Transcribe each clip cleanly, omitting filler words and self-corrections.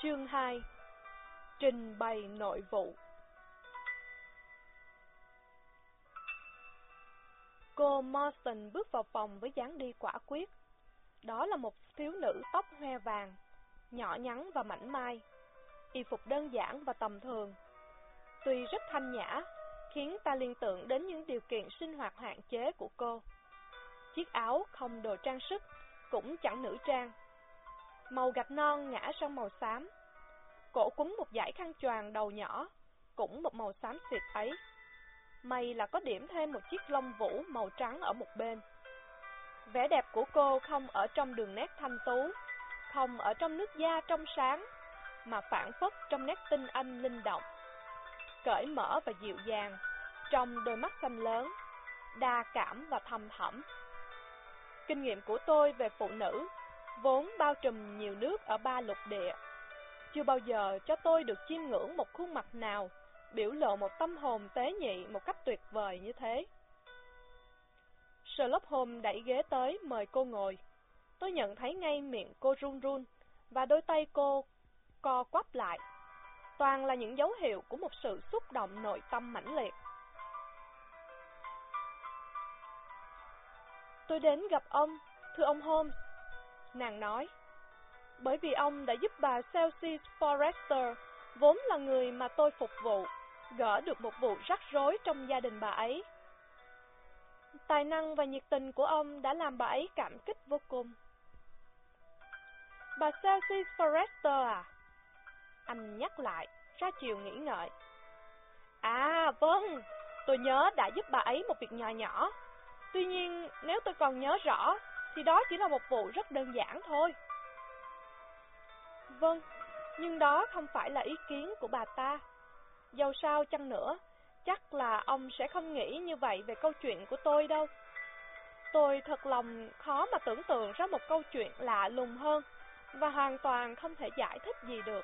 Chương 2. Trình bày nội vụ. Cô Marston bước vào phòng với dáng đi quả quyết. Đó là một thiếu nữ tóc hoe vàng, nhỏ nhắn và mảnh mai, y phục đơn giản và tầm thường. Tuy rất thanh nhã, khiến ta liên tưởng đến những điều kiện sinh hoạt hạn chế của cô. Chiếc áo không đồ trang sức, cũng chẳng nữ trang. Màu gạch non ngã sang màu xám. Cổ quấn một dải khăn choàng đầu nhỏ, cũng một màu xám xịt ấy. May là có điểm thêm một chiếc lông vũ màu trắng ở một bên. Vẻ đẹp của cô không ở trong đường nét thanh tú, không ở trong nước da trong sáng, mà phản phất trong nét tinh anh linh động, cởi mở và dịu dàng, trong đôi mắt xanh lớn, đa cảm và thâm thẳm. Kinh nghiệm của tôi về phụ nữ, vốn bao trùm nhiều nước ở 3 lục địa, chưa bao giờ cho tôi được chiêm ngưỡng một khuôn mặt nào biểu lộ một tâm hồn tế nhị một cách tuyệt vời như thế. Sherlock Holmes đẩy ghế tới mời cô ngồi. Tôi nhận thấy ngay miệng cô run run và đôi tay cô co quắp lại. Toàn là những dấu hiệu của một sự xúc động nội tâm mãnh liệt. Tôi đến gặp ông, thưa ông Holmes, nàng nói, bởi vì ông đã giúp bà Celsius Forrester, vốn là người mà tôi phục vụ, gỡ được một vụ rắc rối trong gia đình bà ấy. Tài năng và nhiệt tình của ông đã làm bà ấy cảm kích vô cùng. Bà Celsius Forrester à? Anh nhắc lại, ra chiều nghĩ ngợi. À vâng, tôi nhớ đã giúp bà ấy một việc nhỏ nhỏ. Tuy nhiên, nếu tôi còn nhớ rõ, thì đó chỉ là một vụ rất đơn giản thôi. Vâng, nhưng đó không phải là ý kiến của bà ta. Dầu sao chăng nữa, chắc là ông sẽ không nghĩ như vậy về câu chuyện của tôi đâu. Tôi thật lòng khó mà tưởng tượng ra một câu chuyện lạ lùng hơn, và hoàn toàn không thể giải thích gì được.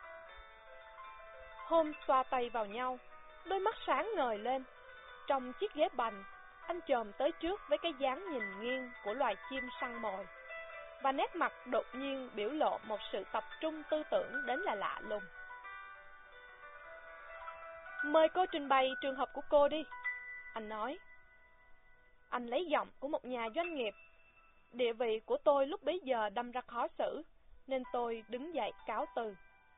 Holmes xoa tay vào nhau, đôi mắt sáng ngời lên. Trong chiếc ghế bành, anh chồm tới trước với cái dáng nhìn nghiêng của loài chim săn mồi, và nét mặt đột nhiên biểu lộ một sự tập trung tư tưởng đến là lạ lùng. Mời cô trình bày trường hợp của cô đi, anh nói. Anh lấy giọng của một nhà doanh nghiệp. Địa vị của tôi lúc bấy giờ đâm ra khó xử, nên tôi đứng dậy cáo từ.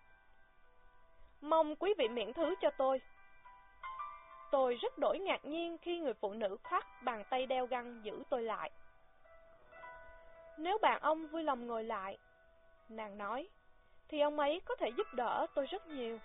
Mong quý vị miễn thứ cho tôi. Tôi rất đổi ngạc nhiên khi người phụ nữ khoác bàn tay đeo găng giữ tôi lại. Nếu bạn ông vui lòng ngồi lại, nàng nói, thì ông ấy có thể giúp đỡ tôi rất nhiều.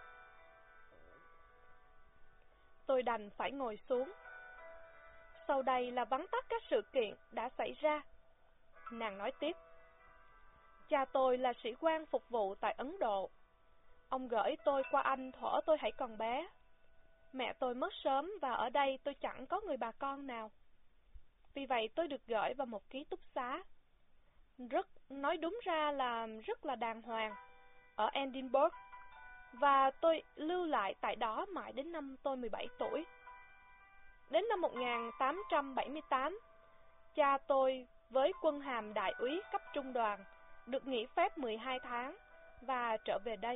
Tôi đành phải ngồi xuống. Sau đây là vắn tắt các sự kiện đã xảy ra. Nàng nói tiếp. Cha tôi là sĩ quan phục vụ tại Ấn Độ. Ông gửi tôi qua Anh thuở tôi hãy còn bé. Mẹ tôi mất sớm và ở đây tôi chẳng có người bà con nào. Vì vậy tôi được gửi vào một ký túc xá. Nói đúng ra là rất là đàng hoàng, ở Edinburgh. Và tôi lưu lại tại đó mãi đến năm tôi 17 tuổi. Đến năm 1878, cha tôi với quân hàm đại úy cấp trung đoàn được nghỉ phép 12 tháng và trở về đây.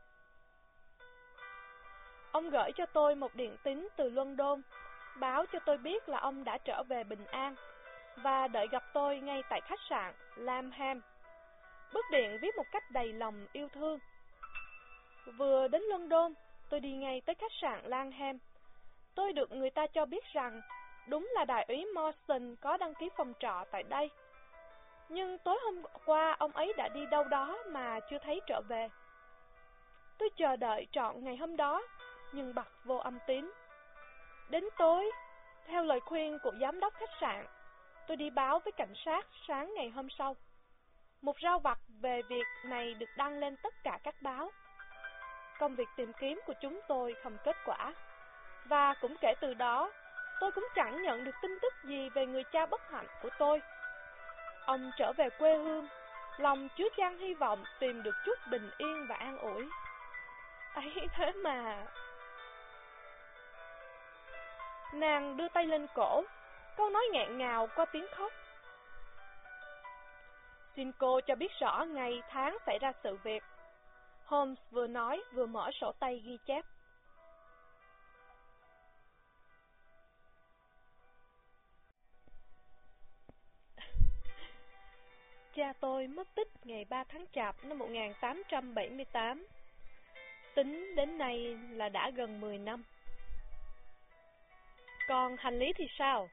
Ông gửi cho tôi một điện tín từ London, báo cho tôi biết là ông đã trở về bình an và đợi gặp tôi ngay tại khách sạn Lamham. Bức điện viết một cách đầy lòng yêu thương. Vừa đến London, tôi đi ngay tới khách sạn Langham. Tôi được người ta cho biết rằng đúng là đại úy Marston có đăng ký phòng trọ tại đây. Nhưng tối hôm qua ông ấy đã đi đâu đó mà chưa thấy trở về. Tôi chờ đợi trọn ngày hôm đó, nhưng bặt vô âm tín. Đến tối, theo lời khuyên của giám đốc khách sạn, tôi đi báo với cảnh sát sáng ngày hôm sau. Một rao vặt về việc này được đăng lên tất cả các báo. Công việc tìm kiếm của chúng tôi không kết quả, và cũng kể từ đó, tôi cũng chẳng nhận được tin tức gì về người cha bất hạnh của tôi. Ông trở về quê hương, lòng chứa chan hy vọng tìm được chút bình yên và an ủi. Ấy thế mà... Nàng đưa tay lên cổ, câu nói nghẹn ngào qua tiếng khóc. Xin cô cho biết rõ ngày tháng xảy ra sự việc. Holmes vừa nói vừa mở sổ tay ghi chép. Cha tôi mất tích ngày 3 tháng Chạp năm 1878. Tính đến nay là đã gần 10 năm. Còn hành lý thì sao?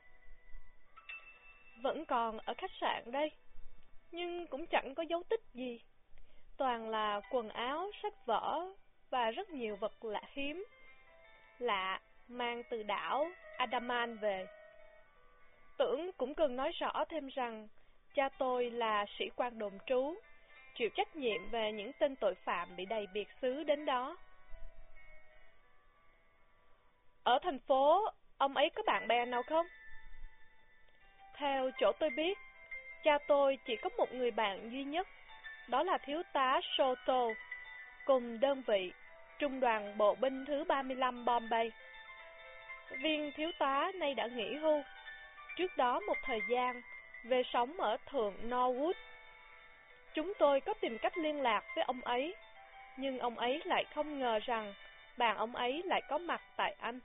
Vẫn còn ở khách sạn đây, nhưng cũng chẳng có dấu tích gì. Toàn là quần áo, sách vở và rất nhiều vật lạ hiếm, lạ mang từ đảo Andaman về. Tưởng cũng cần nói rõ thêm rằng cha tôi là sĩ quan đồn trú, chịu trách nhiệm về những tên tội phạm bị đầy biệt xứ đến đó. Ở thành phố, ông ấy có bạn bè nào không? Theo chỗ tôi biết, cha tôi chỉ có một người bạn duy nhất, đó là thiếu tá Soto, cùng đơn vị Trung đoàn Bộ binh thứ 35 Bombay. Viên thiếu tá nay đã nghỉ hưu, trước đó một thời gian về sống ở thượng Norwood. Chúng tôi có tìm cách liên lạc với ông ấy, nhưng ông ấy lại không ngờ rằng bạn ông ấy lại có mặt tại Anh.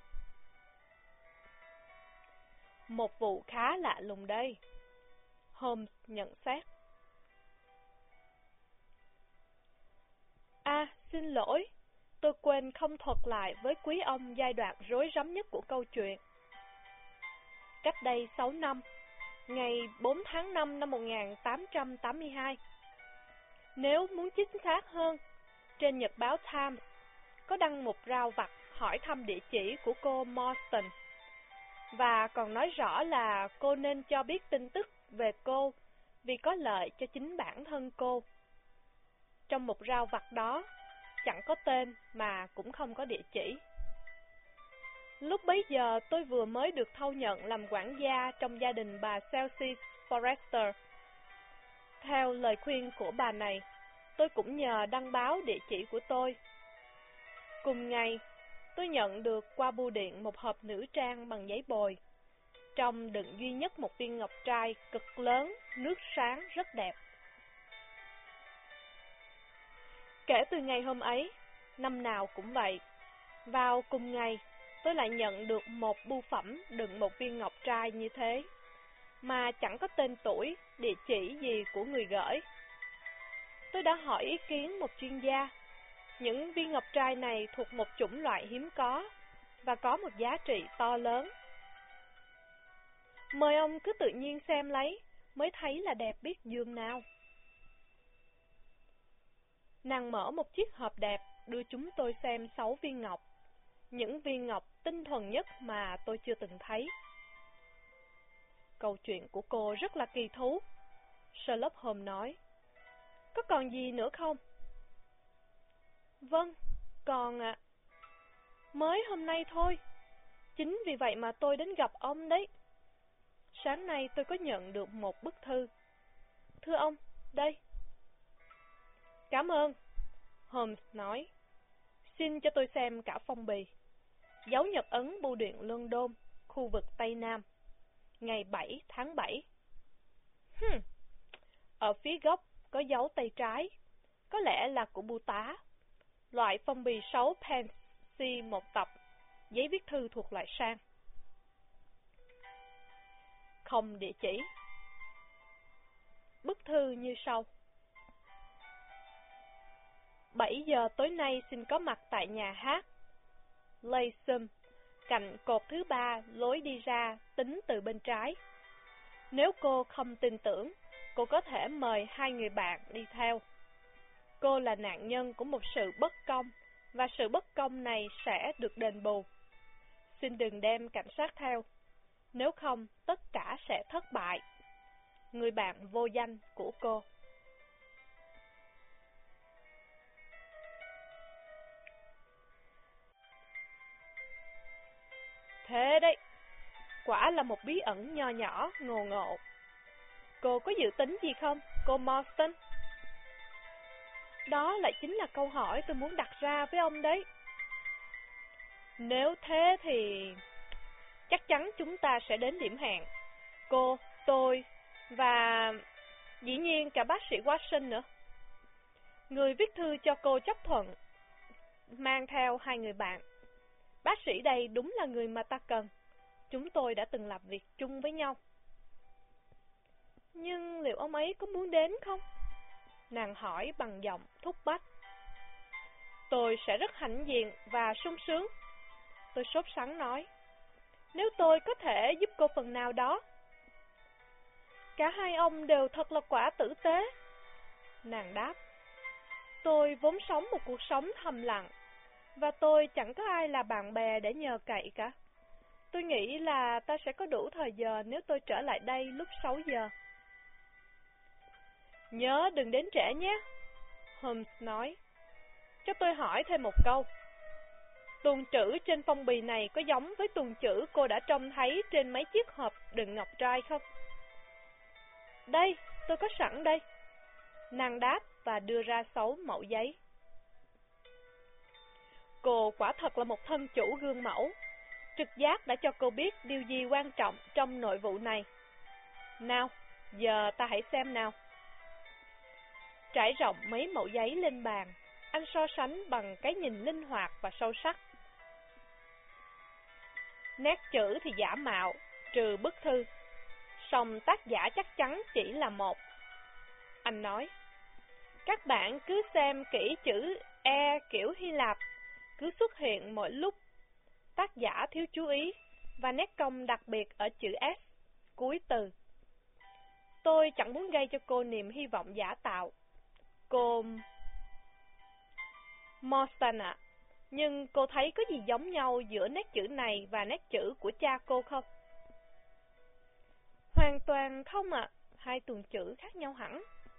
Một vụ khá lạ lùng đây, Holmes nhận xét. À, xin lỗi, tôi quên không thuật lại với quý ông giai đoạn rối rắm nhất của câu chuyện. Cách đây 6 năm, ngày 4 tháng 5 năm 1882, nếu muốn chính xác hơn, trên nhật báo Times có đăng một rao vặt hỏi thăm địa chỉ của cô Morstan, và còn nói rõ là cô nên cho biết tin tức về cô vì có lợi cho chính bản thân cô. Trong một rao vặt đó, chẳng có tên mà cũng không có địa chỉ. Lúc bấy giờ tôi vừa mới được thâu nhận làm quản gia trong gia đình bà Celsius Forrester. Theo lời khuyên của bà này, tôi cũng nhờ đăng báo địa chỉ của tôi. Cùng ngày, tôi nhận được qua bưu điện một hộp nữ trang bằng giấy bồi. Trong đựng duy nhất một viên ngọc trai cực lớn, nước sáng rất đẹp. Kể từ ngày hôm ấy, năm nào cũng vậy, vào cùng ngày, tôi lại nhận được một bưu phẩm đựng một viên ngọc trai như thế, mà chẳng có tên tuổi, địa chỉ gì của người gửi. Tôi đã hỏi ý kiến một chuyên gia. Những viên ngọc trai này thuộc một chủng loại hiếm có và có một giá trị to lớn. Mời ông cứ tự nhiên xem lấy, mới thấy là đẹp biết dường nào. Nàng mở một chiếc hộp đẹp, đưa chúng tôi xem 6 viên ngọc. Những viên ngọc tinh thuần nhất mà tôi chưa từng thấy. Câu chuyện của cô rất là kỳ thú, Sherlock Holmes nói. Có còn gì nữa không? Vâng, còn ạ. Mới hôm nay thôi. Chính vì vậy mà tôi đến gặp ông đấy. Sáng nay tôi có nhận được một bức thư. Thưa ông, đây. Cảm ơn, Holmes nói. Xin cho tôi xem cả phong bì. Dấu nhật ấn bưu điện London, khu vực Tây Nam, ngày 7 tháng 7. Ở phía góc có dấu tay trái, có lẽ là của bưu tá. Loại phong bì 6 pence một tập, giấy viết thư thuộc loại sang. Không địa chỉ. Bức thư như sau. 7 giờ tối nay xin có mặt tại nhà hát Laysum, cạnh cột thứ 3 lối đi ra tính từ bên trái. Nếu cô không tin tưởng, cô có thể mời 2 người bạn đi theo. Cô là nạn nhân của một sự bất công, và sự bất công này sẽ được đền bù. Xin đừng đem cảnh sát theo, nếu không tất cả sẽ thất bại. Người bạn vô danh của cô. Thế đấy, quả là một bí ẩn nho nhỏ, ngộ ngộ. Cô có dự tính gì không, cô Morstan? Đó lại chính là câu hỏi tôi muốn đặt ra với ông đấy. Nếu thế thì chắc chắn chúng ta sẽ đến điểm hẹn. Cô, tôi và dĩ nhiên cả bác sĩ Watson nữa. Người viết thư cho cô chấp thuận, mang theo 2 người bạn. Bác sĩ đây đúng là người mà ta cần. Chúng tôi đã từng làm việc chung với nhau. Nhưng liệu ông ấy có muốn đến không? Nàng hỏi bằng giọng thúc bách. Tôi sẽ rất hãnh diện và sung sướng. Tôi sốt sắng nói. Nếu tôi có thể giúp cô phần nào đó. Cả hai ông đều thật là quả tử tế. Nàng đáp. Tôi vốn sống một cuộc sống thầm lặng, và tôi chẳng có ai là bạn bè để nhờ cậy cả. Tôi nghĩ là ta sẽ có đủ thời giờ nếu tôi trở lại đây lúc 6 giờ. Nhớ đừng đến trễ nhé, Holmes nói. Cho tôi hỏi thêm một câu. Tuần chữ trên phong bì này có giống với tuần chữ cô đã trông thấy trên mấy chiếc hộp đựng ngọc trai không? Đây, tôi có sẵn đây. Nàng đáp và đưa ra 6 mẫu giấy. Cô quả thật là một thân chủ gương mẫu. Trực giác đã cho cô biết điều gì quan trọng trong nội vụ này. Nào, giờ ta hãy xem nào. Trải rộng mấy mẫu giấy lên bàn, anh so sánh bằng cái nhìn linh hoạt và sâu sắc. Nét chữ thì giả mạo, trừ bức thư. Song tác giả chắc chắn chỉ là một. Anh nói, các bạn cứ xem kỹ chữ E kiểu Hy Lạp, cứ xuất hiện mỗi lúc tác giả thiếu chú ý, và nét cong đặc biệt ở chữ S cuối từ. Tôi chẳng muốn gây cho cô niềm hy vọng giả tạo. Cô Morstan ạ, nhưng cô thấy có gì giống nhau giữa nét chữ này và nét chữ của cha cô không? Hoàn toàn không ạ, 2 tuần chữ khác nhau hẳn.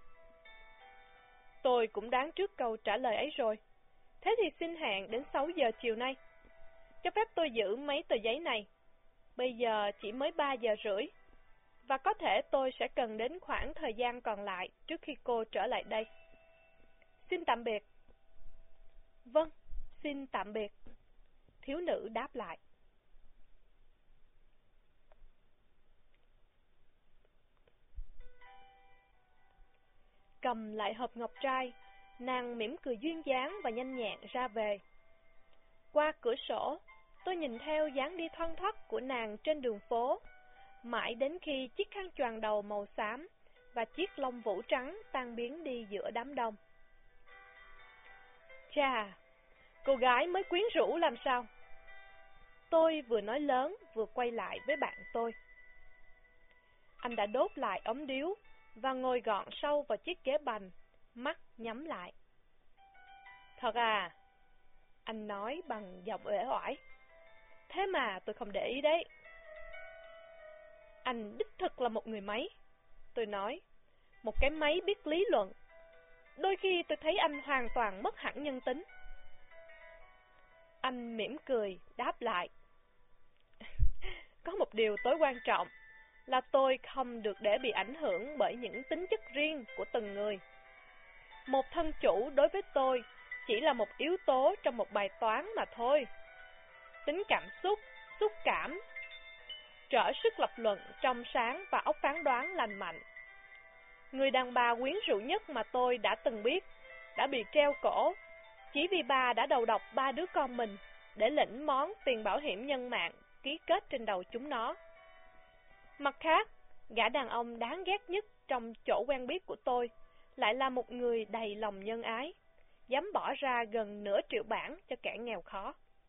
Tôi cũng đoán trước câu trả lời ấy rồi. Thế thì xin hẹn đến 6 giờ chiều nay. Cho phép tôi giữ mấy tờ giấy này. Bây giờ chỉ mới 3 giờ rưỡi, và có thể tôi sẽ cần đến khoảng thời gian còn lại trước khi cô trở lại đây. Xin tạm biệt. Vâng, xin tạm biệt. Thiếu nữ đáp lại. Cầm lại hộp ngọc trai, nàng mỉm cười duyên dáng và nhanh nhẹn ra về. Qua cửa sổ, tôi nhìn theo dáng đi thoăn thoắt của nàng trên đường phố, mãi đến khi chiếc khăn choàng đầu màu xám và chiếc lông vũ trắng tan biến đi giữa đám đông. Chà, cô gái mới quyến rũ làm sao? Tôi vừa nói lớn vừa quay lại với bạn tôi. Anh đã đốt lại ống điếu và ngồi gọn sâu vào chiếc ghế bành, mắt nhắm lại. Thật à? Anh nói bằng giọng uể oải. Thế mà tôi không để ý đấy. Anh đích thực là một người máy, tôi nói. Một cái máy biết lý luận. Đôi khi tôi thấy anh hoàn toàn mất hẳn nhân tính. Anh mỉm cười, đáp lại. Có một điều tối quan trọng là tôi không được để bị ảnh hưởng bởi những tính chất riêng của từng người. Một thân chủ đối với tôi chỉ là một yếu tố trong một bài toán mà thôi. Tính cảm xúc, xúc cảm, trở sức lập luận trong sáng và óc phán đoán lành mạnh. Người đàn bà quyến rũ nhất mà tôi đã từng biết đã bị treo cổ chỉ vì bà đã đầu độc 3 đứa con mình để lĩnh món tiền bảo hiểm nhân mạng ký kết trên đầu chúng nó. Mặt khác, gã đàn ông đáng ghét nhất trong chỗ quen biết của tôi lại là một người đầy lòng nhân ái, dám bỏ ra gần nửa triệu bảng cho kẻ nghèo khó.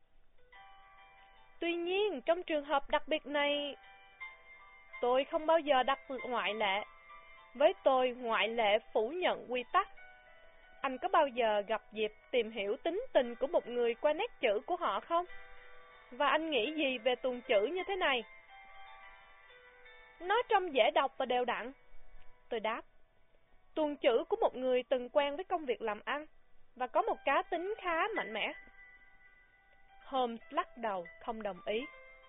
Tuy nhiên, trong trường hợp đặc biệt này, tôi không bao giờ đặt ngoại lệ. Với tôi, ngoại lệ phủ nhận quy tắc. Anh có bao giờ gặp dịp tìm hiểu tính tình của một người qua nét chữ của họ không? Và anh nghĩ gì về tuần chữ như thế này? Nó trông dễ đọc và đều đặn, tôi đáp. Tuần chữ của một người từng quen với công việc làm ăn và có một cá tính khá mạnh mẽ. Holmes lắc đầu, không đồng ý.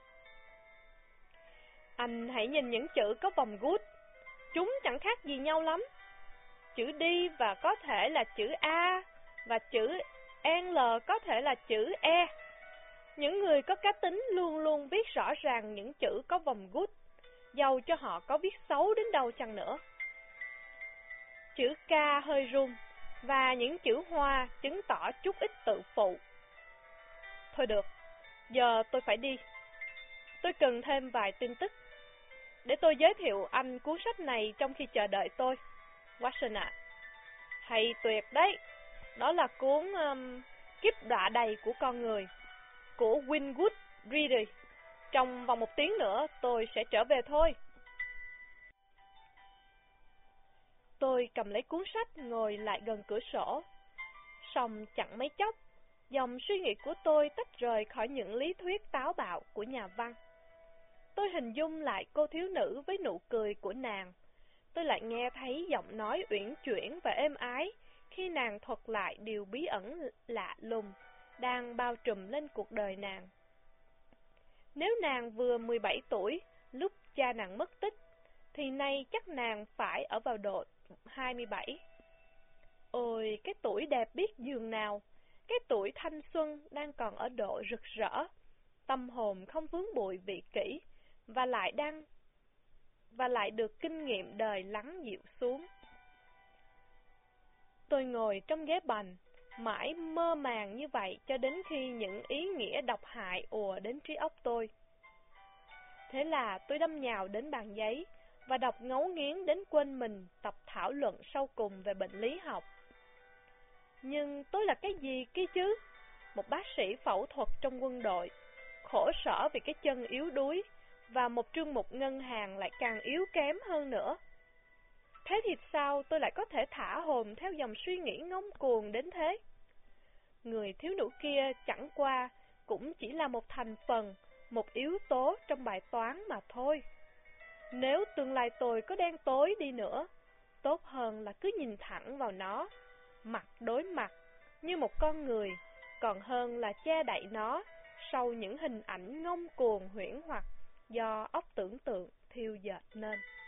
Anh hãy nhìn những chữ có vòng gút. Chúng chẳng khác gì nhau lắm. Chữ D và có thể là chữ A, và chữ L có thể là chữ E. Những người có cá tính luôn luôn viết rõ ràng những chữ có vòng gút, dầu cho họ có viết xấu đến đâu chăng nữa. Chữ K hơi run, và những chữ hoa chứng tỏ chút ít tự phụ. Thôi được, giờ tôi phải đi. Tôi cần thêm vài tin tức. Để tôi giới thiệu anh cuốn sách này trong khi chờ đợi tôi. Watson ạ. Hay tuyệt đấy. Đó là cuốn Kiếp đọa đầy của con người của Winwood Reade. Trong vòng 1 tiếng nữa tôi sẽ trở về thôi. Tôi cầm lấy cuốn sách ngồi lại gần cửa sổ. Song chẳng mấy chốc, dòng suy nghĩ của tôi tách rời khỏi những lý thuyết táo bạo của nhà văn. Tôi hình dung lại cô thiếu nữ với nụ cười của nàng. Tôi lại nghe thấy giọng nói uyển chuyển và êm ái khi nàng thuật lại điều bí ẩn lạ lùng đang bao trùm lên cuộc đời nàng. Nếu nàng vừa 17 tuổi lúc cha nàng mất tích, thì nay chắc nàng phải ở vào độ 27. Ôi, cái tuổi đẹp biết dường nào, cái tuổi thanh xuân đang còn ở độ rực rỡ, tâm hồn không vướng bụi vị kỷ, và lại được kinh nghiệm đời lắng dịu xuống. Tôi ngồi trong ghế bành, mãi mơ màng như vậy cho đến khi những ý nghĩa độc hại ùa đến trí óc tôi. Thế là tôi đâm nhào đến bàn giấy và đọc ngấu nghiến đến quên mình tập thảo luận sau cùng về bệnh lý học. Nhưng tôi là cái gì kia chứ? Một bác sĩ phẫu thuật trong quân đội, khổ sở vì cái chân yếu đuối, và một trương mục ngân hàng lại càng yếu kém hơn nữa. Thế thì sao tôi lại có thể thả hồn theo dòng suy nghĩ ngông cuồng đến thế? Người thiếu nữ kia chẳng qua cũng chỉ là một thành phần, một yếu tố trong bài toán mà thôi. Nếu tương lai tôi có đen tối đi nữa, tốt hơn là cứ nhìn thẳng vào nó, mặt đối mặt, như một con người, còn hơn là che đậy nó sau những hình ảnh ngông cuồng huyễn hoặc do óc tưởng tượng thiêu dệt nên.